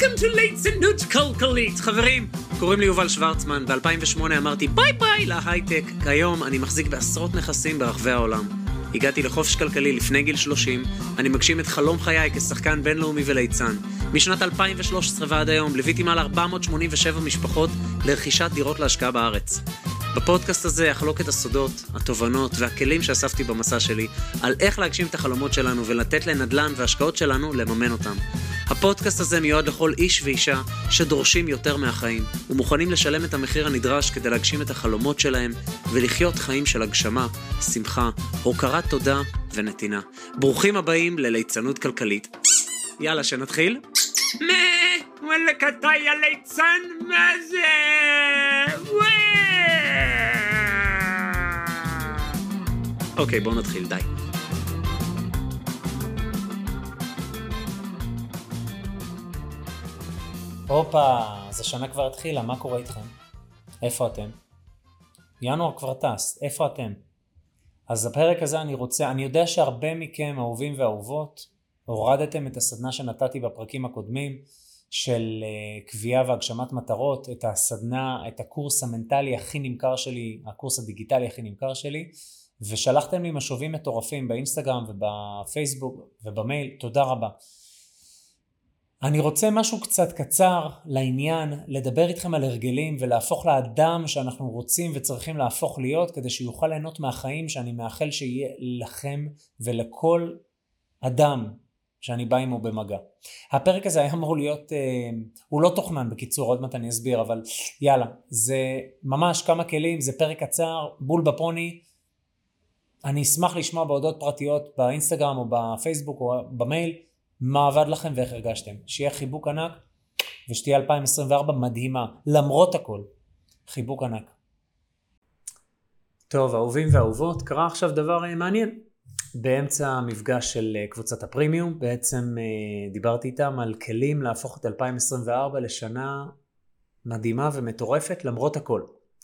Welcome to ליצנות כלכלית. חברים, קוראים לי יובל שוורצמן. ב-2008 אמרתי ביי ביי להייטק. כיום אני מחזיק בעשרות נכסים ברחבי העולם. הגעתי לחופש כלכלי לפני גיל 30. אני מגשים את חלום חיי כשחקן בינלאומי וליצן. משנת 2013 ועד היום ליוויתי מעל 487 משפחות לרכישת דירות להשקעה בארץ. בפודקאסט הזה אחלוק את הסודות, התובנות והכלים שאספתי במסע שלי על איך להגשים את החלומות שלנו ולתת לנדל"ן והשקעות שלנו לממן אותם. הפודקאסט הזה מיועד לכל איש ואישה שדורשים יותר מהחיים ומוכנים לשלם את המחיר הנדרש כדי להגשים את החלומות שלהם ולחיות חיים של הגשמה, שמחה, הוקרת תודה ונתינה. ברוכים הבאים לליצנות כלכלית. יאללה, שנתחיל? וואלק אתה יא ליצן, מה זה? אוקיי, בואו נתחיל, די. הופה, אז השנה כבר התחילה, מה קורה איתכם? איפה אתם? ינואר כבר טס, איפה אתם? אז הפרק הזה אני יודע שהרבה מכם, אהובים ואהובות, הורדתם את הסדנה שנתתי בפרקים הקודמים, של קביעה והגשמת מטרות, את הסדנה, את הקורס המנטלי הכי נמכר שלי, הקורס הדיגיטלי הכי נמכר שלי, ושלחתם לי משובים מטורפים באינסטגרם ובפייסבוק ובמייל, תודה רבה. אני רוצה משהו קצת קצר לעניין, לדבר איתכם על הרגלים ולהפוך לאדם שאנחנו רוצים וצריכים להפוך להיות, כדי שיוכל ליהנות מהחיים שאני מאחל שיהיה לכם ולכל אדם שאני בא עמו במגע. הפרק הזה היה אמור להיות, הוא לא תוכנן בקיצור, עוד מעט אני אסביר, אבל יאללה, זה ממש כמה כלים, זה פרק קצר, בול בפוני. אני אשמח לשמוע בהודעות פרטיות באינסטגרם או בפייסבוק או במייל, מה עבד לכם ואיך הרגשתם. שיהיה חיבוק ענק ושתהיה 2024 מדהימה, למרות הכל. חיבוק ענק. טוב, אהובים ואהובות, קרה עכשיו דבר מעניין. באמצע המפגש של קבוצת הפרימיום, בעצם דיברתי איתם על כלים להפוך את 2024 לשנה מדהימה ומטורפת למרות הכל.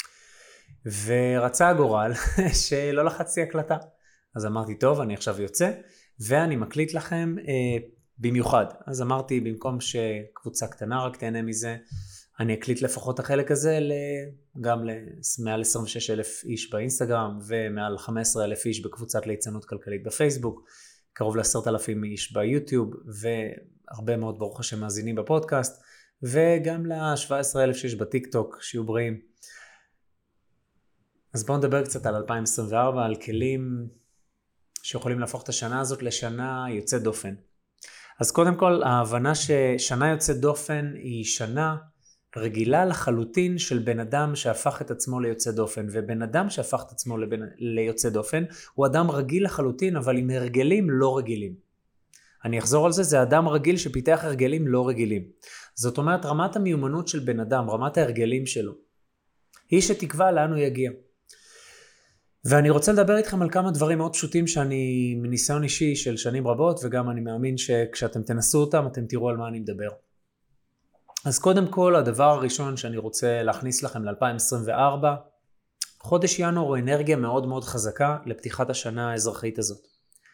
ורצה הגורל שלא לחצתי הקלטה. אז אמרתי, טוב, אני עכשיו יוצא, ואני מקליט לכם במיוחד. אז אמרתי, במקום שקבוצה קטנה רק תהנה מזה, אני אקליט לפחות החלק הזה גם למעל 26,000 איש באינסטגרם, ומעל 15,000 איש בקבוצת ליצנות כלכלית בפייסבוק, קרוב ל10,000 איש ביוטיוב, והרבה מאוד ברוך השם מאזינים בפודקאסט, וגם ל17,000 שיש בטיק-טוק, שיהיו בריאים. אז בואו נדבר קצת על 2024, על כלים שיכולים להפוך את השנה הזאת לשנה יוצאת דופן. אז קודם כל, ההבנה ששנה יוצאת דופן היא שנה רגילה לחלוטין של בן אדם שהפך את עצמו ליוצא דופן, ובן אדם שהפך את עצמו ליוצא דופן הוא אדם רגיל לחלוטין, אבל עם הרגלים לא רגילים. אני אחזור על זה, זה אדם רגיל שפיתח הרגלים לא רגילים. זאת אומרת, רמת המיומנות של בן אדם, רמת ההרגלים שלו, היא שתקבע לאן הוא יגיע. ואני רוצה לדבר איתכם על כמה דברים מאוד פשוטים שאני מניסיון אישי של שנים רבות, וגם אני מאמין שכשאתם תנסו אותם אתם תראו על מה אני מדבר. אז קודם כל, הדבר הראשון שאני רוצה להכניס לכם ל-2024, חודש ינואר הוא אנרגיה מאוד מאוד חזקה לפתיחת השנה האזרחית הזאת.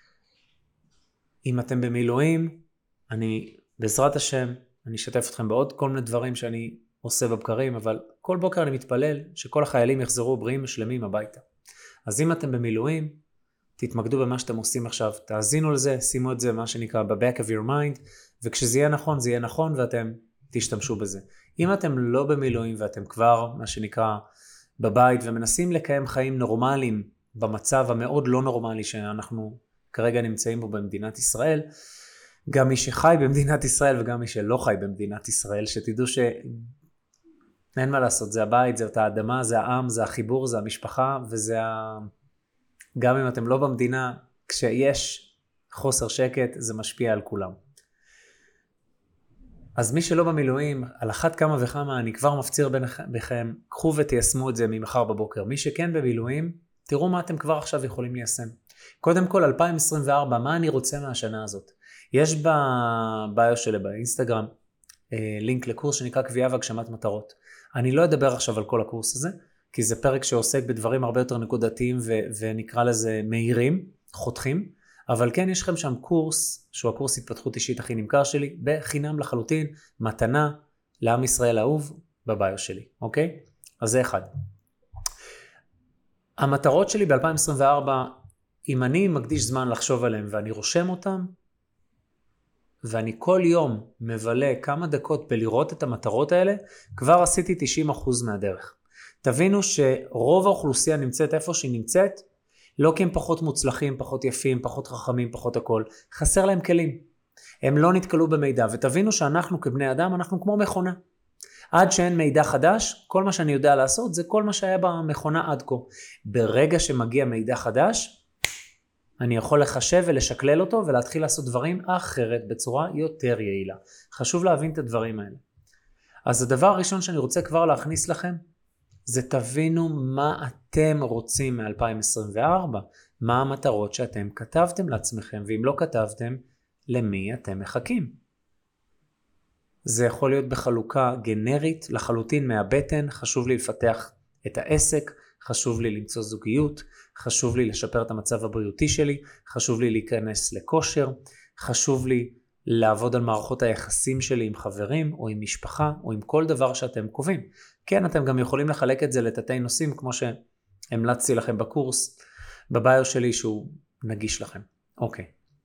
אם אתם במילואים, בעזרת השם, אני אשתף אתכם בעוד כל מיני דברים שאני עושה בבקרים, אבל כל בוקר אני מתפלל שכל החיילים יחזרו בריאים ושלמים הביתה. אז אם אתם במילואים, תתמקדו במה שאתם עושים עכשיו, תאזינו לזה, שימו את זה מה שנקרא ב-back of your mind, וכשזה יהיה נכון, זה יהיה נכון ואתם תשתמשו בזה. אם אתם לא במילואים ואתם כבר מה שנקרא בבית ומנסים לקיים חיים נורמליים במצב המאוד לא נורמלי שאנחנו כרגע נמצאים בו במדינת ישראל, גם מי שחי במדינת ישראל וגם מי שלא חי במדינת ישראל, שתדעו אין מה לעשות, זה הבית, זה את האדמה, זה העם, זה החיבור, זה המשפחה, וזה גם אם אתם לא במדינה, כשיש חוסר שקט, זה משפיע על כולם. אז מי שלא במילואים, על אחת כמה וכמה, אני כבר מפציר בכם, קחו ותיישמו את זה ממחר בבוקר. מי שכן במילואים, תראו מה אתם כבר עכשיו יכולים ליישם. קודם כל, 2024, מה אני רוצה מהשנה הזאת? יש בביו שלי באינסטגרם, לינק לקורס שנקרא קביעה והגשמת מטרות. אני לא אדבר עכשיו על כל הקורס הזה, כי זה פרק שעוסק בדברים הרבה יותר נקודתיים ונקרא לזה מהירים, חותכים, אבל כן יש לכם שם קורס, שהוא הקורס התפתחות אישית הכי נמכר שלי, בחינם לחלוטין, מתנה לעם ישראל האהוב בביו שלי, אוקיי? אז זה אחד. המטרות שלי ב-2024, אם אני מקדיש זמן לחשוב עליהם ואני רושם אותם, ואני כל יום מבלה כמה דקות בלראות את המטרות האלה, כבר עשיתי 90% מהדרך. תבינו שרוב האוכלוסייה נמצאת איפה שהיא נמצאת, לא כי הם פחות מוצלחים, פחות יפים, פחות חכמים, פחות הכל. חסר להם כלים. הם לא נתקלו במידע, ותבינו שאנחנו כבני אדם, אנחנו כמו מכונה. עד שאין מידע חדש, כל מה שאני יודע לעשות זה כל מה שהיה במכונה עד כה. ברגע שמגיע מידע חדש, אני יכול לחשב ולשקלל אותו ולהתחיל לעשות דברים אחרת בצורה יותר יעילה. חשוב להבין את הדברים האלה. אז הדבר הראשון שאני רוצה כבר להכניס לכם, זה תבינו מה אתם רוצים מ-2024, מה המטרות שאתם כתבתם לעצמכם, ואם לא כתבתם, למי אתם מחכים. זה יכול להיות בחלוקה גנרית, לחלוטין מהבטן, חשוב לי לפתח את העסק, חשוב לי למצוא זוגיות, חשוב לי לשפר את המצב הבריאותי שלי, חשוב לי להיכנס לכושר, חשוב לי לעבוד על מערכות היחסים שלי עם חברים או עם משפחה או עם כל דבר שאתם קובעים. כן, אתם גם יכולים לחלק את זה לתתי נושאים כמו שהמלצתי לכם בקורס, בביו שלי שהוא נגיש לכם. אוקיי.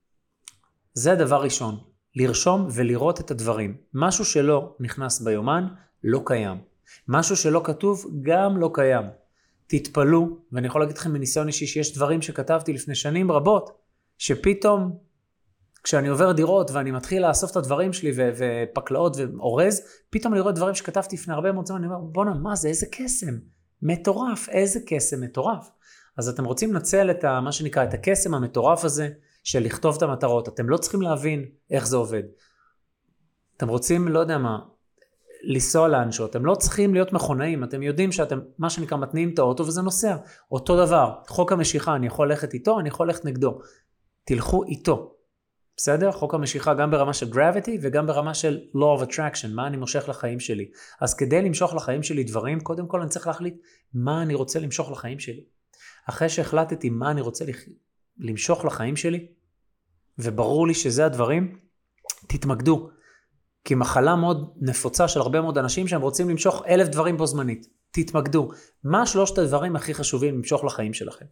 זה דבר ראשון, לרשום ולראות את הדברים. משהו שלא נכנס ביומן לא קיים. משהו שלא כתוב גם לא קיים. תתפלו, ואני יכול להגיד לכם מניסיון אישי שיש דברים שכתבתי לפני שנים רבות, שפתאום כשאני עובר דירות ואני מתחיל לאסוף את הדברים שלי ופקלאות ואורז, פתאום אני רואה דברים שכתבתי לפני הרבה מאוד זמן, אני אומר, בוא'נה, מה זה, איזה קסם, מטורף, איזה קסם מטורף. אז אתם רוצים לנצל את מה שנקרא, את הקסם המטורף הזה, של לכתוב את המטרות. אתם לא צריכים להבין איך זה עובד. אתם רוצים, לא יודע מה, לנסוע לאנשהו, אתם לא צריכים להיות מכונאים, אתם יודעים שאתם, מה שנקרא, מתניעים את האוטו וזה נוסע. אותו דבר, חוק המשיכה, אני יכול ללכת איתו, אני יכול ללכת נגדו. תלכו איתו. בסדר? חוק המשיכה גם ברמה של gravity וגם ברמה של law of attraction, מה אני מושך לחיים שלי. אז כדי למשוך לחיים שלי דברים, קודם כל אני צריך להחליט מה אני רוצה למשוך לחיים שלי. אחרי שהחלטתי מה אני רוצה למשוך לחיים שלי, וברור לי שזה הדברים, תתמקדו. כי מחלה מאוד נפוצה של הרבה מאוד אנשים שהם רוצים למשוך 1000 דברים בו זמנית. תתמקדו. מה 3 הדברים הכי חשובים למשוך לחיים שלכם?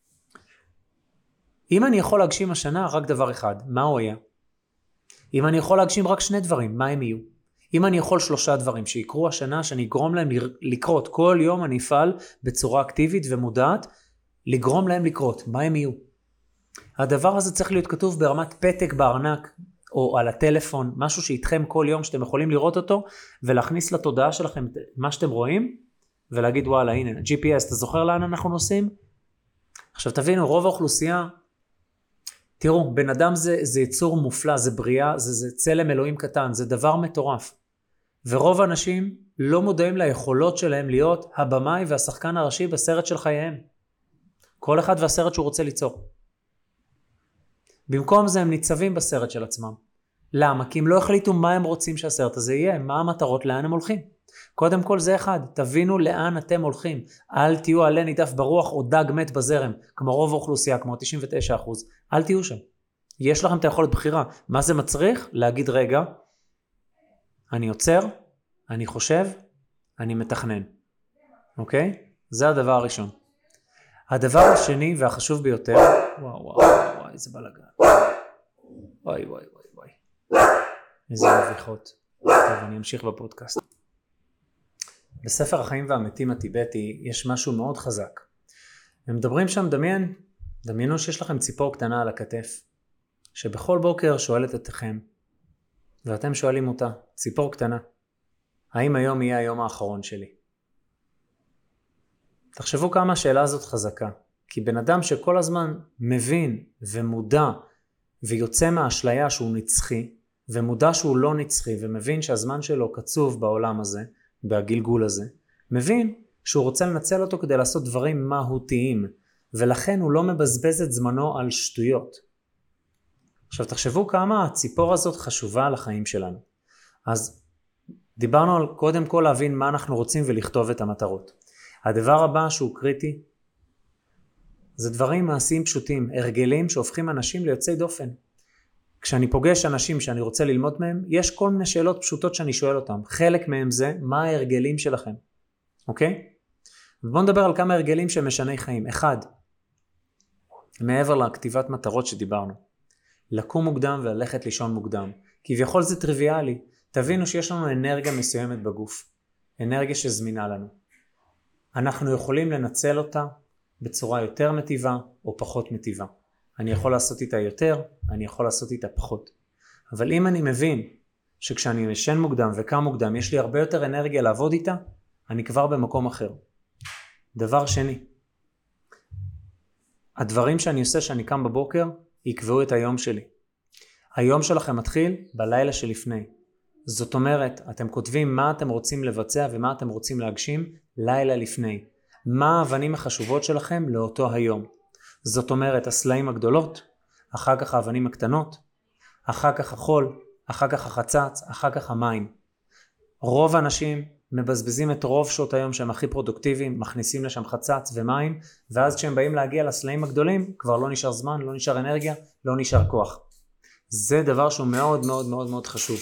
אם אני יכול להגשים השנה רק דבר אחד, מה הוא היה? אם אני יכול להגשים רק 2 דברים, מה הם יהיו? אם אני יכול 3 דברים שיקרו השנה, שאני אגרום להם לקרות, כל יום אני אפעל בצורה אקטיבית ומודעת, לגרום להם לקרות, מה הם יהיו? הדבר הזה צריך להיות כתוב ברמת פתק בארנק, או על הטלפון, משהו שאיתכם כל יום שאתם יכולים לראות אותו, ולהכניס לתודעה שלכם מה שאתם רואים, ולהגיד וואלה הנה, GPS, אתה זוכר לאן אנחנו נוסעים? עכשיו תבינו, רוב האוכלוסייה, תראו, בן אדם זה יצור מופלא, זה בריאה, זה צלם אלוהים קטן, זה דבר מטורף. ורוב האנשים לא מודעים ליכולות שלהם להיות הבמאי והשחקן הראשי בסרט של חייהם. כל אחד והסרט שהוא רוצה ליצור. במקום זה הם ניצבים בסרט של עצמם. למה? כי הם לא החליטו מה הם רוצים שהסרט הזה יהיה, מה המטרות, לאן הם הולכים. קודם כל זה אחד, תבינו לאן אתם הולכים. אל תהיו עלה נידף ברוח או דג מת בזרם, כמו רוב האוכלוסייה, כמו 99%. אל תהיו שם. יש לכם את היכולת בחירה. מה זה מצריך? להגיד רגע, אני עוצר, אני חושב, אני מתכנן. אוקיי? זה הדבר הראשון. הדבר השני והחשוב ביותר, וואו, איזה בלגן. וואי. איזה מביכות. טוב, אני אמשיך בפודקאסט. בספר החיים והמתים הטיבטי יש משהו מאוד חזק. הם מדברים שם, דמיינו שיש לכם ציפור קטנה על הכתף, שבכל בוקר שואלת אתכם, ואתם שואלים אותה, ציפור קטנה, האם היום יהיה היום האחרון שלי? תחשבו כמה השאלה הזאת חזקה, כי בן אדם שכל הזמן מבין ומודע ויוצא מהאשליה שהוא נצחי, ומודע שהוא לא נצחי ומבין שהזמן שלו קצוב בעולם הזה, בגלגול הזה, מבין שהוא רוצה לנצל אותו כדי לעשות דברים מהותיים, ולכן הוא לא מבזבז את זמנו על שטויות. עכשיו תחשבו כמה הציפור הזאת חשובה לחיים שלנו. אז דיברנו על קודם כל להבין מה אנחנו רוצים ולכתוב את המטרות. הדבר הבא שהוא קריטי, זה דברים מעשיים פשוטים, הרגלים שהופכים אנשים ליוצאי דופן. כשאני פוגש אנשים שאני רוצה ללמוד מהם, יש כל מיני שאלות פשוטות שאני שואל אותם. חלק מהם זה, מה ההרגלים שלכם? אוקיי? ובואו נדבר על כמה הרגלים שמשני חיים. אחד, מעבר לכתיבת מטרות שדיברנו. לקום מוקדם וללכת לישון מוקדם. כביכול זה טריוויאלי. תבינו שיש לנו אנרגיה מסוימת בגוף. אנרגיה שזמינה לנו. אנחנו יכולים לנצל אותה בצורה יותר מטיבה או פחות מטיבה. אני יכול לעשות איתה יותר, אני יכול לעשות איתה פחות. אבל אם אני מבין שכשאני ישן מוקדם וקם מוקדם יש לי הרבה יותר אנרגיה לעבוד איתה, אני כבר במקום אחר. דבר שני, הדברים שאני עושה שאני קם בבוקר יקבעו את היום שלי. היום שלכם מתחיל בלילה שלפני. זאת אומרת, אתם כותבים מה אתם רוצים לבצע ומה אתם רוצים להגשים לילה לפני. מה האבנים החשובות שלכם לאותו היום. זאת אומרת, הסלעים הגדולות, אחר כך האבנים הקטנות, אחר כך החול, אחר כך החצץ, אחר כך המים. רוב האנשים מבזבזים את רוב שעות היום שהם הכי פרודוקטיביים, מכניסים לשם חצץ ומים, ואז כשהם באים להגיע לסלעים הגדולים, כבר לא נשאר זמן, לא נשאר אנרגיה, לא נשאר כוח. זה דבר שהוא מאוד מאוד מאוד מאוד חשוב.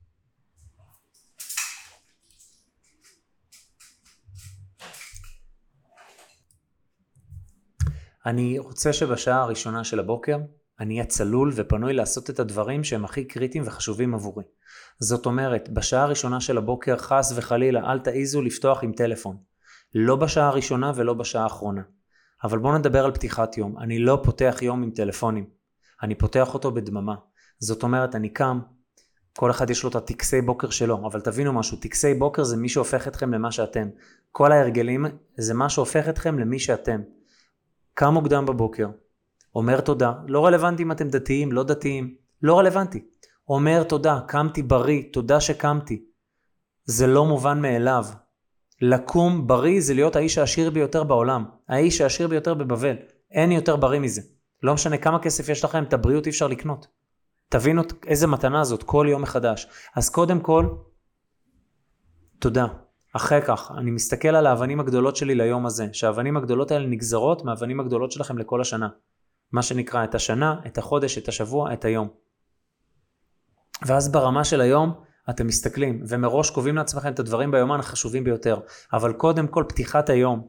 אני רוצה שבשעה הראשונה של הבוקר אני אהיה צלול ופנוי לעשות את הדברים שהם הכי קריטיים וחשובים עבורי. זאת אומרת, בשעה הראשונה של הבוקר חס וחלילה אל תעיזו לפתוח עם טלפון. לא בשעה הראשונה ולא בשעה האחרונה. אבל בואו נדבר על פתיחת יום. אני לא פותח יום עם טלפונים. אני פותח אותו בדממה. זאת אומרת, אני קם, כל אחד יש לו את הטקסי בוקר שלו, אבל תבינו משהו, טקסי בוקר זה מי שהופך אתכם למה שאתם. כל ההרגלים זה מה שהופך אתכם למי שאתם. קם מוקדם בבוקר, אומר תודה, לא רלוונטי אם אתם דתיים, לא דתיים, לא רלוונטי. אומר תודה, קמתי בריא, תודה שקמתי. זה לא מובן מאליו. לקום בריא זה להיות האיש העשיר ביותר בעולם, האיש העשיר ביותר בבבל. אין יותר בריא מזה. לא משנה כמה כסף יש לכם, את הבריאות אי אפשר לקנות. תבינו איזה מתנה זאת כל יום מחדש. אז קודם כל, תודה. אחרי כך, אני מסתכל על האבנים הגדולות שלי ליום הזה, שהאבנים הגדולות האלה נגזרות מהאבנים הגדולות שלכם לכל השנה. מה שנקרא את השנה, את החודש, את השבוע, את היום. ואז ברמה של היום, אתם מסתכלים, ומראש קובעים לעצמכם את הדברים ביומן החשובים ביותר. אבל קודם כל, פתיחת היום.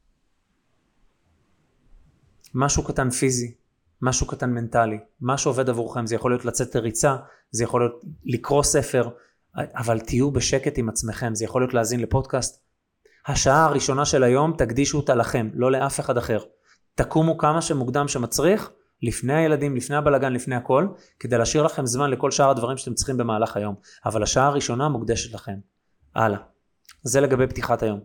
משהו קטן פיזי, משהו קטן מנטלי, מה שעובד עבורכם, זה יכול להיות לצאת לריצה, זה יכול להיות לקרוא ספר, אבל תהיו בשקט עם עצמכם, זה יכול להיות להאזין לפודקאסט. השעה הראשונה של היום תקדישו אותה לכם, לא לאף אחד אחר. תקומו כמה שמוקדם שמצריך, לפני הילדים, לפני הבלגן, לפני הכל, כדי להשאיר לכם זמן לכל שאר הדברים שאתם צריכים במהלך היום. אבל השעה הראשונה מוקדשת לכם. הלאה. זה לגבי פתיחת היום.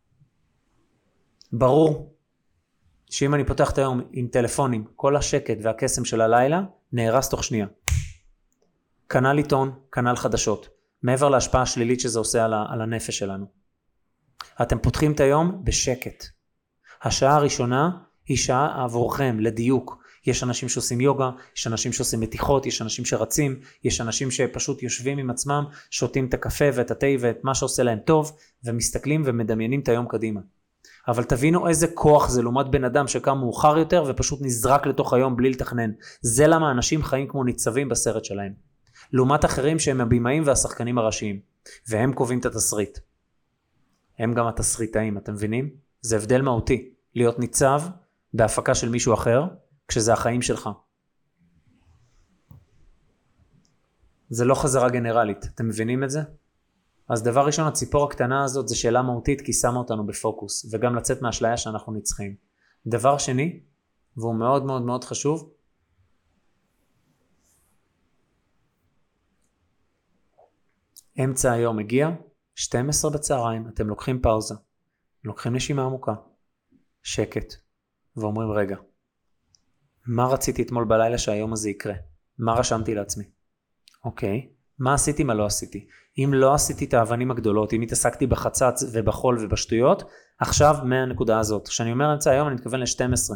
ברור שאם אני פותח את היום עם טלפונים, כל השקט והקסם של הלילה נהרס תוך שנייה. כנ"ל עיתון, כנ"ל חדשות. מעבר להשפעה השלילית שזה עושה על הנפש שלנו. אתם פותחים את היום בשקט. השעה הראשונה היא שעה עבורכם, לדיוק. יש אנשים שעושים יוגה, יש אנשים שעושים מתיחות, יש אנשים שרצים, יש אנשים שפשוט יושבים עם עצמם, שותים את הקפה ואת התה ואת מה שעושה להם טוב, ומסתכלים ומדמיינים את היום קדימה. אבל תבינו איזה כוח זה לעומת בן אדם שקם מאוחר יותר ופשוט נזרק לתוך היום בלי לתכנן. זה למה אנשים חיים כמו ניצבים בסרט שלהם. לעומת אחרים שהם הבימאים והשחקנים הראשיים, והם קובעים את התסריט. הם גם התסריטאים, אתם מבינים? זה הבדל מהותי, להיות ניצב בהפקה של מישהו אחר, כשזה החיים שלך. זה לא חזרה גנרלית, אתם מבינים את זה? אז דבר ראשון, הציפור הקטנה הזאת זה שאלה מהותית, כי שמה אותנו בפוקוס, וגם לצאת מהאשליה שאנחנו נצחים. דבר שני, והוא מאוד מאוד מאוד חשוב, אמצע היום הגיע, 12 בצהריים, אתם לוקחים פאוזה, לוקחים נשימה עמוקה, שקט, ואומרים רגע, מה רציתי אתמול בלילה שהיום הזה יקרה? מה רשמתי לעצמי? אוקיי, מה עשיתי, מה לא עשיתי? אם לא עשיתי את האבנים הגדולות, אם התעסקתי בחצץ ובחול ובשטויות, עכשיו מהנקודה הזאת. כשאני אומר אמצע היום, אני מתכוון ל-12.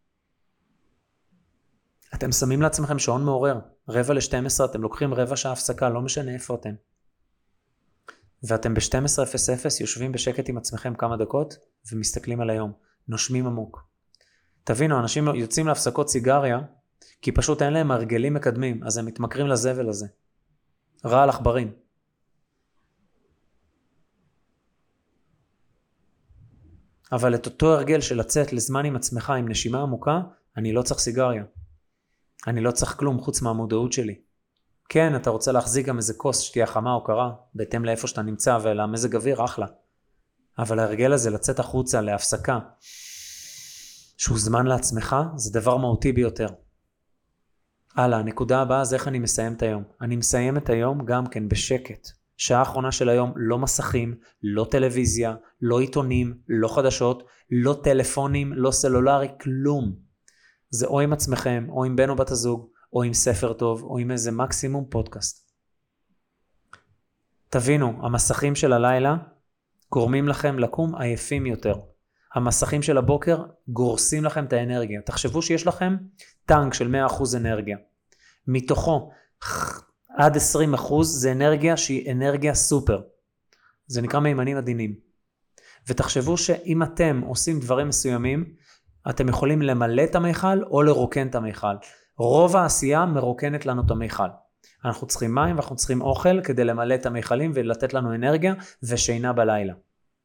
אתם שמים לעצמכם שעון מעורר, 11:45, אתם לוקחים רבע שעה הפסקה, לא משנה איפה אתם. ואתם ב-12:00 יושבים בשקט עם עצמכם כמה דקות, ומסתכלים על היום, נושמים עמוק. תבינו, אנשים יוצאים להפסקות סיגריה, כי פשוט אין להם הרגלים מקדמים, אז הם מתמכרים לזבל הזה. רע על עכברים. אבל את אותו הרגל של לצאת לזמן עם עצמך, עם נשימה עמוקה, אני לא צריך סיגריה. אני לא צריך כלום חוץ מהמודעות שלי. כן, אתה רוצה להחזיק גם איזה כוס שתהיה חמה או קרה, בהתאם לאיפה שאתה נמצא ולמזג אוויר, אחלה. אבל ההרגל הזה לצאת החוצה להפסקה, שהוא זמן לעצמך, זה דבר מהותי ביותר. הלאה, הנקודה הבאה זה איך אני מסיים את היום. אני מסיים את היום גם כן בשקט. שעה האחרונה של היום, לא מסכים, לא טלוויזיה, לא עיתונים, לא חדשות, לא טלפונים, לא סלולרי, כלום. זה או עם עצמכם, או עם בן או בת הזוג, או עם ספר טוב, או עם איזה מקסימום פודקאסט. תבינו, המסכים של הלילה גורמים לכם לקום עייפים יותר. המסכים של הבוקר גורסים לכם את האנרגיה. תחשבו שיש לכם טנק של 100% אנרגיה. מתוכו עד 20% זה אנרגיה שהיא אנרגיה סופר. זה נקרא מימנים עדינים. ותחשבו שאם אתם עושים דברים מסוימים, אתם יכולים למלא את המיכל או לרוקן את המיכל. רוב העשייה מרוקנת לנו את המיכל. אנחנו צריכים מים ואנחנו צריכים אוכל כדי למלא את המיכלים ולתת לנו אנרגיה ושינה בלילה.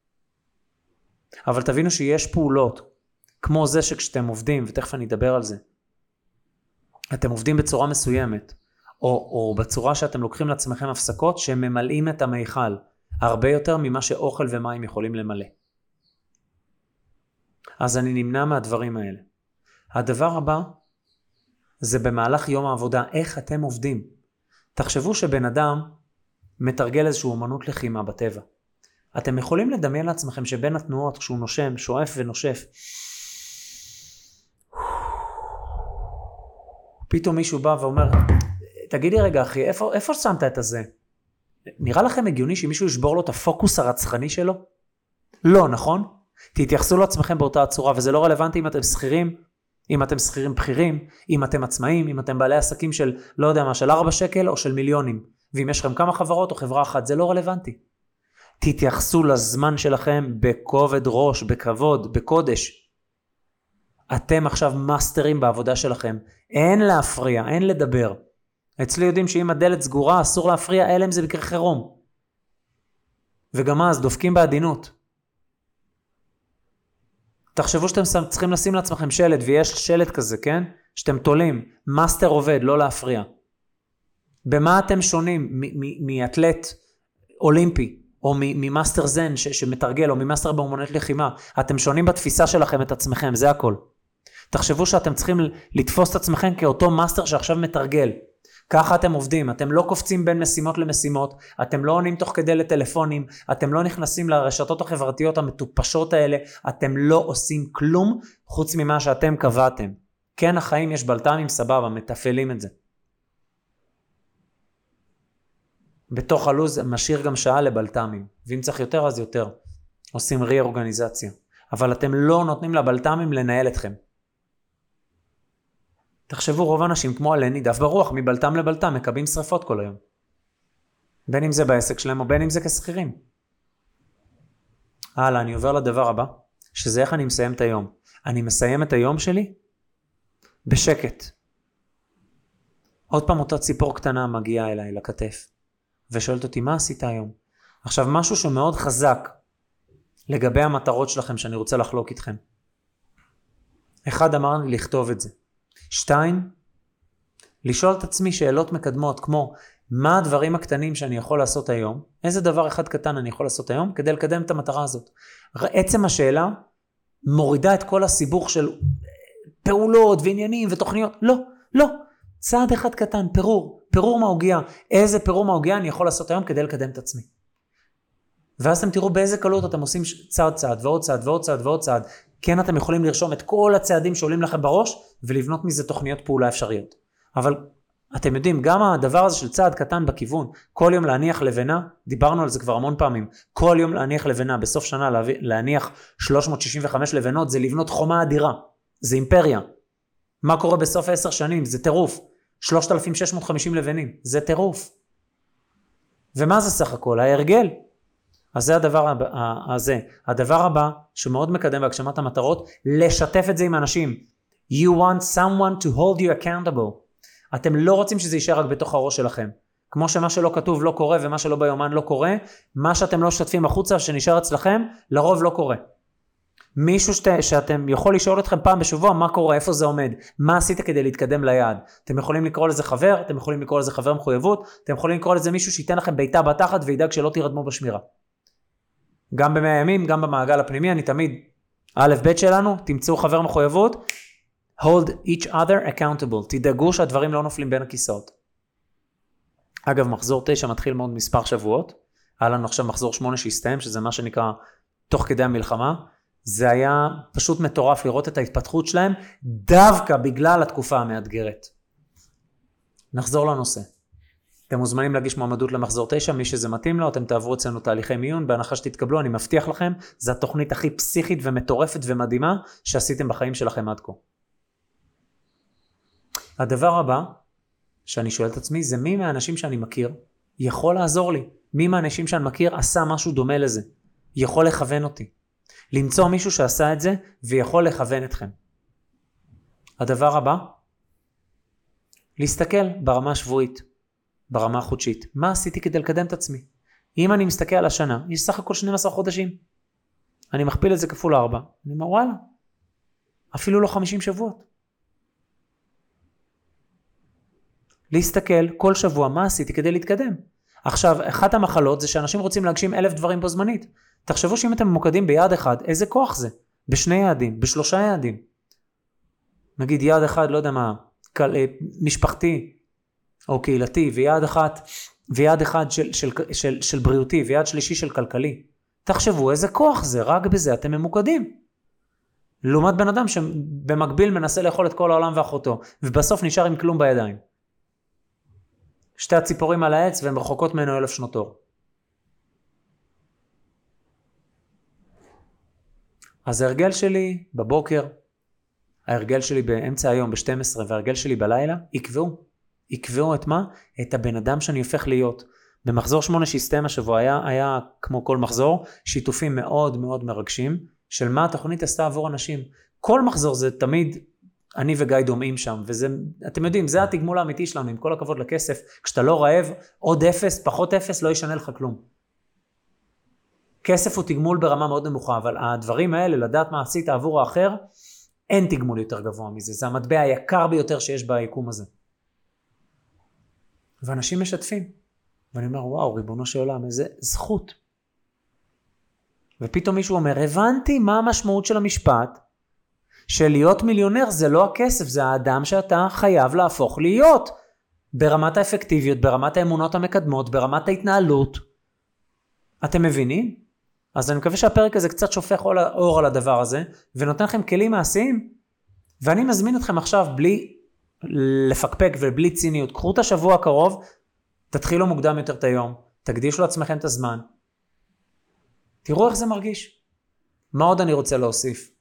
אבל תבינו שיש פעולות, כמו זה שכשאתם עובדים, ותכף אני אדבר על זה, אתם עובדים בצורה מסוימת, או בצורה שאתם לוקחים לעצמכם הפסקות, שממלאים את המיכל, הרבה יותר ממה שאוכל ומים יכולים למלא. אז אני נמנע מהדברים האלה. הדבר הבא, זה במהלך יום העבודה, איך אתם עובדים. תחשבו שבן אדם מתרגל איזושהי אומנות לחימה בטבע. אתם יכולים לדמיין לעצמכם שבין התנועות, כשהוא נושם, שואף ונושף, פתאום מישהו בא ואומר, תגידי רגע אחי, איפה שמת את הזה? נראה לכם הגיוני שמישהו ישבור לו את הפוקוס הרצחני שלו? לא, נכון? תתייחסו לעצמכם באותה הצורה, וזה לא רלוונטי אם אתם שכירים, אם אתם שכירים בכירים, אם אתם עצמאים, אם אתם בעלי עסקים של, לא יודע מה, של 4 שקל או של מיליונים, ואם יש לכם כמה חברות או חברה אחת, זה לא רלוונטי. תתייחסו לזמן שלכם בכובד ראש, בכבוד, בקודש. אתם עכשיו מאסטרים בעבודה שלכם. אין להפריע, אין לדבר. אצלי יודעים שאם הדלת סגורה, אסור להפריע, אלא אם זה בקרה חירום. וגם אז דופקים בעדינות. תחשבו שאתם צריכים לשים לעצמכם שלט, ויש שלט כזה, כן? שאתם תולים, מאסטר עובד, לא להפריע. במה אתם שונים מאתלט אולימפי? או ממאסטר זן שמתרגל, או ממאסטר באומנות לחימה, אתם שונים בתפיסה שלכם את עצמכם, זה הכל. תחשבו שאתם צריכים לתפוס את עצמכם כאותו מאסטר שעכשיו מתרגל. ככה אתם עובדים, אתם לא קופצים בין משימות למשימות, אתם לא עונים תוך כדי לטלפונים, אתם לא נכנסים לרשתות החברתיות המטופשות האלה, אתם לא עושים כלום חוץ ממה שאתם קבעתם. כן, החיים יש בלת"מים סבבה, מתפעלים את זה. בתוך הלוז משאיר גם שעה לבלת"מים, ואם צריך יותר אז יותר. עושים רי-אורגניזציה. אבל אתם לא נותנים לבלת"מים לנהל אתכם. תחשבו, רוב האנשים כמו עלני דף ברוח, מבלת"ם לבלת"ם, מקבים שריפות כל היום. בין אם זה בעסק שלהם או בין אם זה כשכירים. הלאה, אני עובר לדבר הבא, שזה איך אני מסיים את היום. אני מסיים את היום שלי בשקט. עוד פעם אותה ציפור קטנה מגיעה אליי לכתף. ושואלת אותי, מה עשית היום? עכשיו, משהו שמאוד חזק לגבי המטרות שלכם שאני רוצה לחלוק איתכם. 1, אמר לי לכתוב את זה. 2, לשאול את עצמי שאלות מקדמות, כמו, מה הדברים הקטנים שאני יכול לעשות היום? איזה דבר אחד קטן אני יכול לעשות היום כדי לקדם את המטרה הזאת? עצם השאלה מורידה את כל הסיבוך של פעולות ועניינים ותוכניות. לא, לא. צעד אחד קטן, פירור מהוגיה. איזה פירור מהוגיה אני יכול לעשות היום כדי לקדם את עצמי? ואז אתם תראו באיזה קלות אתם עושים צעד ועוד צעד ועוד צעד ועוד צעד. כן, אתם יכולים לרשום את כל הצעדים שעולים לכם בראש ולבנות מזה תוכניות פעולה אפשריות. אבל אתם יודעים, גם הדבר הזה של צעד קטן בכיוון, כל יום להניח לבנה, דיברנו על זה כבר המון פעמים, כל יום להניח לבנה, בסוף שנה להניח 365 לבנות, זה לבנות חומה אדירה, זה אימפריה. מה קורה בסוף 10 שנים? זה טירוף. 3,650 לבנים, זה טירוף. ומה זה סך הכל? ההרגל. אז זה הדבר הבא שמאוד מקדם בהגשמת המטרות, לשתף את זה עם אנשים. You want someone to hold you accountable. אתם לא רוצים שזה יישאר רק בתוך הראש שלכם. כמו שמה שלא כתוב לא קורה ומה שלא ביומן לא קורה, מה שאתם לא שתפים החוצה שנשאר אצלכם, לרוב לא קורה. מישהו שאתם יכול לשאול אתכם פעם בשבוע מה קורה, איפה זה עומד, מה עשית כדי להתקדם ליעד. אתם יכולים לקרוא לזה חבר, אתם יכולים לקרוא לזה חבר מחויבות, אתם יכולים לקרוא לזה מישהו שייתן לכם ביתה בתחת וידאג שלא תירדמו בשמירה. גם ב100 ימים, גם במעגל הפנימי, אני תמיד, א' ב' שלנו, תמצאו חבר מחויבות, hold each other accountable, תדאגו שהדברים לא נופלים בין הכיסאות. אגב, מחזור 9 מתחיל מאוד מספר שבועות, היה לנו עכשיו מחזור 8 שהסתיים, שזה מה שנקרא תוך כדי המלחמה, זה היה פשוט מטורף לראות את ההתפתחות שלהם, דווקא בגלל התקופה המאתגרת. נחזור לנושא. אתם מוזמנים להגיש מועמדות למחזור 9, מי שזה מתאים לו, אתם תעברו אצלנו תהליכי מיון, בהנחה שתתקבלו, אני מבטיח לכם, זו התוכנית הכי פסיכית ומטורפת ומדהימה, שעשיתם בחיים שלכם עד כה. הדבר הבא, שאני שואל את עצמי, זה מי מהאנשים שאני מכיר, יכול לעזור לי? מי מהאנשים שאני מכיר עשה משהו דומה לזה? יכול לכוון אותי. למצוא מישהו שעשה את זה, ויכול לכוון אתכם. הדבר הבא, להסתכל ברמה השבועית, ברמה החודשית. מה עשיתי כדי לקדם את עצמי? אם אני מסתכל על השנה, יש סך הכל 12 חודשים. אני מכפיל את זה כפול 4. אני אומר, וואלה, אפילו לא 50 שבועות. להסתכל כל שבוע מה עשיתי כדי להתקדם. עכשיו, אחת המחלות זה שאנשים רוצים להגשים 1000 דברים בו זמנית. תחשבו שאם אתם ממוקדים ביעד אחד, איזה כוח זה? בשני יעדים, ב3 יעדים. נגיד יעד אחד, לא יודע מה, משפחתי או קהילתי, ויעד אחד של בריאותי, ויעד שלישי של כלכלי. תחשבו איזה כוח זה, רק בזה אתם ממוקדים. לעומת בן אדם שבמקביל מנסה לאכול את כל העולם ואחותו, ובסוף נשאר עם כלום בידיים. שתי הציפורים על העץ והן רחוקות ממנו 1000 שנות אור. אז ההרגל שלי בבוקר, ההרגל שלי באמצע היום ב12 וההרגל שלי בלילה, יקבעו את מה? את הבן אדם שאני הופך להיות. במחזור 8 שהסתיים השבוע היה כמו כל מחזור, שיתופים מאוד מאוד מרגשים, של מה התוכנית עשתה עבור אנשים. כל מחזור זה תמיד אני וגיא דומעים שם, וזה, אתם יודעים, זה התגמול האמיתי שלנו, עם כל הכבוד לכסף, כשאתה לא רעב, עוד 0, פחות 0, לא ישנה לך כלום. כסף הוא תגמול ברמה מאוד נמוכה, אבל הדברים האלה, לדעת מה עשית עבור האחר, אין תגמול יותר גבוה מזה, זה המטבע היקר ביותר שיש ביקום הזה. ואנשים משתפים, ואני אומר, וואו, ריבונו של עולם, איזה זכות. ופתאום מישהו אומר, הבנתי מה המשמעות של המשפט, שלהיות מיליונר זה לא הכסף, זה האדם שאתה חייב להפוך להיות, ברמת האפקטיביות, ברמת האמונות המקדמות, ברמת ההתנהלות. אתם מבינים? אז אני מקווה שהפרק הזה קצת שופך אור על הדבר הזה, ונותן לכם כלים מעשיים, ואני מזמין אתכם עכשיו בלי לפקפק ובלי ציניות. קחו את השבוע הקרוב, תתחילו מוקדם יותר את היום, תקדישו לעצמכם את הזמן. תראו איך זה מרגיש. מה עוד אני רוצה להוסיף?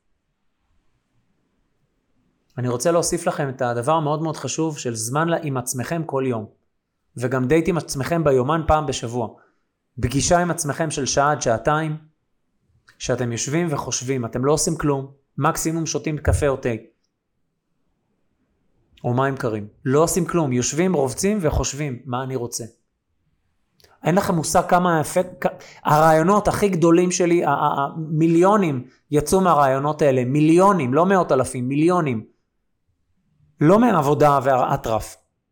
אני רוצה להוסיף לכם את הדבר המאוד מאוד חשוב של זמן עם עצמכם כל יום. וגם דייט עם עצמכם ביומן פעם בשבוע. פגישה עם עצמכם של שעה עד שעתיים, שאתם יושבים וחושבים, אתם לא עושים כלום, מקסימום שותים קפה או תה. או מים קרים. לא עושים כלום, יושבים, רובצים וחושבים מה אני רוצה. אין לכם מושג כמה הרעיונות הכי גדולים שלי, מיליונים יצאו מהרעיונות האלה, מיליונים, לא 100,000, מיליונים. לא מהעבודה והאטרף.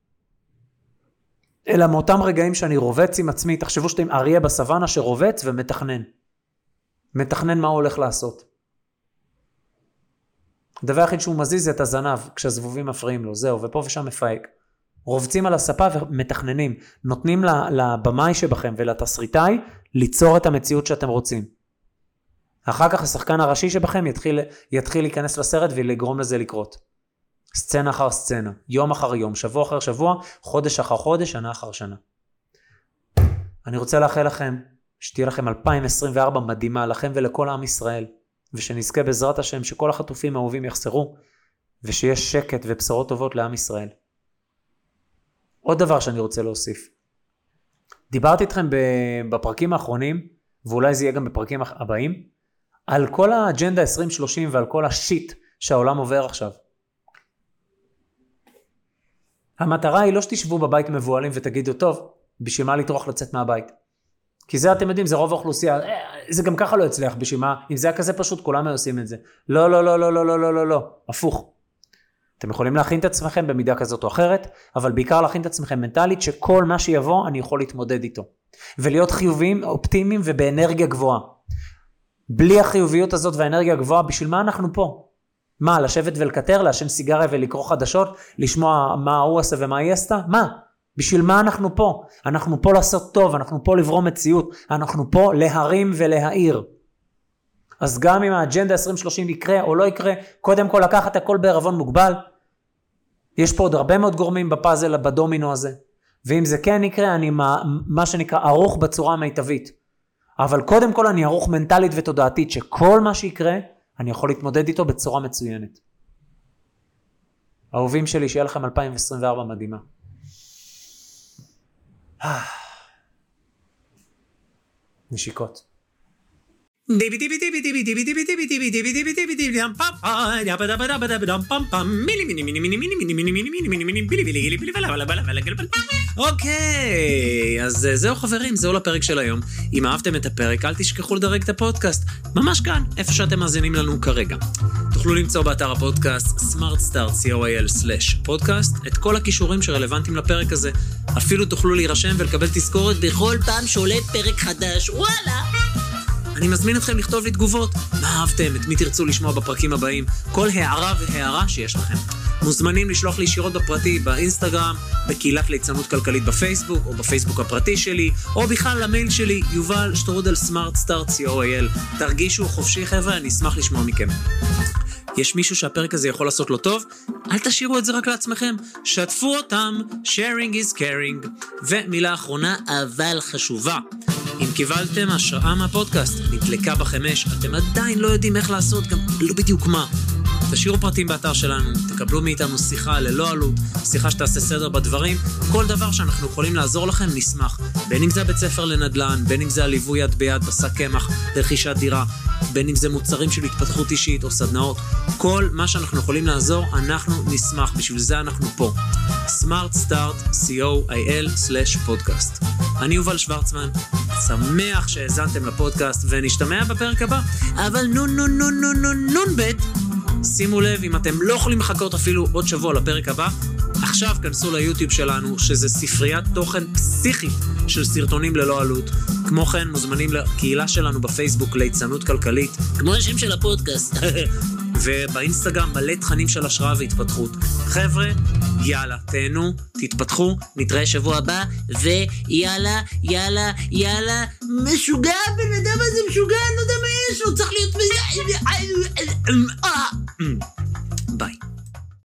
אלא מאותם רגעים שאני רובץ עם עצמי, תחשבו שאתם אריה בסוואנה שרובץ ומתכנן. מתכנן מה הוא הולך לעשות. הדבר היחיד שהוא מזיז זה את הזנב, כשהזבובים מפריעים לו, זהו, ופה ושם מפהק. רובצים על הספה ומתכננים, נותנים לבמאי שבכם ולתסריטאי ליצור את המציאות שאתם רוצים. אחר כך השחקן הראשי שבכם יתחיל להיכנס לסרט ולגרום לזה לקרות. סצנה אחר סצנה, יום אחר יום, שבוע אחר שבוע, חודש אחר חודש, שנה אחר שנה. אני רוצה לאחל לכם, שתהיה לכם 2024 מדהימה לכם ולכל עם ישראל, ושנזכה בעזרת השם שכל החטופים האהובים יחסרו, ושיש שקט ובשורות טובות לעם ישראל. עוד דבר שאני רוצה להוסיף. דיברתי איתכם בפרקים האחרונים, ואולי זה יהיה גם בפרקים הבאים, על כל האג'נדה 2030 ועל כל השיט שהעולם עובר עכשיו. המטרה היא לא שתשבו בבית מבועלים ותגידו, טוב, בשביל מה לטרוח לצאת מהבית? כי זה אתם יודעים, זה רוב האוכלוסייה, זה גם ככה לא יצליח, בשביל מה? אם זה היה כזה פשוט, כולם עושים את זה. לא, לא, לא, לא, לא, לא, לא, לא, לא, הפוך. אתם יכולים להכין את עצמכם במידה כזאת או אחרת, אבל בעיקר להכין את עצמכם מנטלית, שכל מה שיבוא אני יכול להתמודד איתו. ולהיות חיוביים, אופטימיים ובאנרגיה גבוהה. בלי החיוביות הזאת והאנרגיה הגבוהה, בשביל מה אנחנו פה? מה, לשבת ולקטר, לעשן סיגריה ולקרוא חדשות, לשמוע מה הוא עשה ומה היא עשתה? מה? בשביל מה אנחנו פה? אנחנו פה לעשות טוב, אנחנו פה לברוא מציאות, אנחנו פה להרים ולהעיר. אז גם אם האג'נדה 2030 יקרה או לא יקרה, קודם כל לקחת הכל בערבון מוגבל. יש פה עוד הרבה מאוד גורמים בפאזל, בדומינו הזה. ואם זה כן יקרה, אני מה שנקרא ערוך בצורה המיטבית. אבל קודם כל אני ערוך מנטלית ותודעתית, שכל מה שיקרה, אני יכול להתמודד איתו בצורה מצוינת. אהובים שלי, שיהיה לכם 2024 מדהימה. נשיקות. אוקיי, אז זהו חברים, זהו לפרק של היום. אם אהבתם את הפרק, אל תשכחו לדרג את הפודקאסט, ממש כאן, איפה שאתם מאזינים לנו כרגע. תוכלו למצוא באתר הפודקאסט smartstart.co.il/podcast את כל הכישורים שרלוונטיים לפרק הזה. אפילו תוכלו להירשם ולקבל תזכורת בכל פעם שעולה פרק חדש. וואלה! אני מזמין אתכם לכתוב לי תגובות, מה אהבתם, את מי תרצו לשמוע בפרקים הבאים, כל הערה והערה שיש לכם. מוזמנים לשלוח לי ישירות בפרטי, באינסטגרם, בקהילת ליצנות כלכלית בפייסבוק, או בפייסבוק הפרטי שלי, או בכלל למייל שלי, yuval@smartstart.co.il. תרגישו חופשי חבר'ה, אני אשמח לשמוע מכם. יש מישהו שהפרק הזה יכול לעשות לו טוב? אל תשאירו את זה רק לעצמכם, שתפו אותם, sharing is caring. ומילה אחרונה, אבל חשובה. אם קיבלתם השראה מהפודקאסט, נדלקה בחמש, אתם עדיין לא יודעים איך לעשות, גם לא בדיוק מה. תשאירו פרטים באתר שלנו, תקבלו מאיתנו שיחה ללא עלות, שיחה שתעשה סדר בדברים, כל דבר שאנחנו יכולים לעזור לכם נשמח. בין אם זה בית ספר לנדל"ן, בין אם זה הליווי יד ביד, בשק קמח, לרכישת דירה, בין אם זה מוצרים של התפתחות אישית או סדנאות, כל מה שאנחנו יכולים לעזור, אנחנו נשמח, בשביל זה אנחנו פה. smartstart.co.il/podcast. אני יובל שוורצמן, שמח שהאזנתם לפודקאסט ונשתמע בפרק הבא. אבל נון בית, שימו לב, אם אתם לא יכולים לחכות אפילו עוד שבוע לפרק הבא, עכשיו כנסו ליוטיוב שלנו, שזה ספריית תוכן פסיכית של סרטונים ללא עלות. כמו כן, מוזמנים לקהילה שלנו בפייסבוק, ליצנות כלכלית, כמו השם של הפודקאסט. ובאינסטגרם מלא תכנים של השראה והתפתחות. חבר'ה, יאללה, תהנו, תתפתחו, נתראה שבוע הבא, ויאללה, יאללה, יאללה, משוגע, בן אדם הזה משוגע, אני לא יודע מה יש, הוא צריך להיות...